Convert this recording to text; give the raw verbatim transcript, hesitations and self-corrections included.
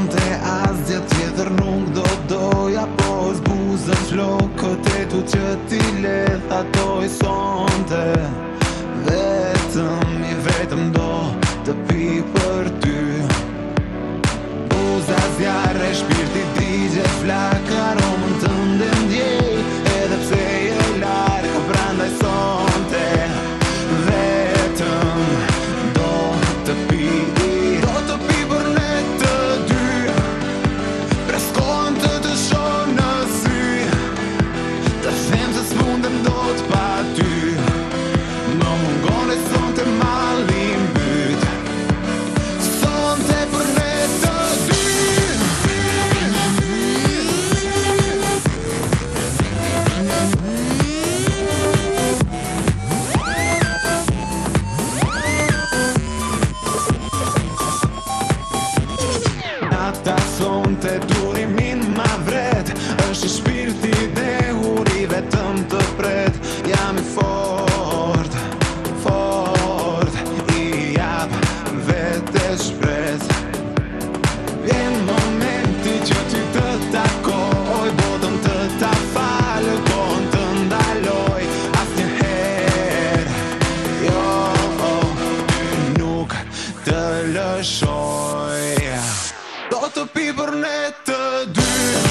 sonte asgjë tjetër nuk do doja, po zbuzën flokët e tu që ti ledh ato i sonte. Vetëm i vetëm do të pi për ty. Buza zjarre, shpirti digje flak, aromën të ndendjej, edhe pse je larg, prandaj sonte. Vetëm do të pi, do të pi për ne të dy. Preskon të të shoh në sy, të them se s'mundem dot pa ty. Më mungon e sonte mali mbyt, sonte për ne të dy. Nata sonte durimin ma vret, është i shpirti dhe uri vetëm të pret. Jam i fort, fort, i jap vete shpres. Vjen momenti që ty të takoj, botën të ta fal, kohën të ndaloj. Asnjëherë, jo, ty nuk të lëshoj. Do të pi për ne të dy.